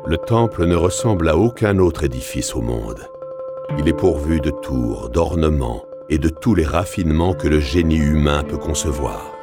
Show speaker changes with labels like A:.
A: Le temple ne ressemble à aucun autre édifice au monde. Il est pourvu de tours, d'ornements et de tous les raffinements que le génie humain peut concevoir.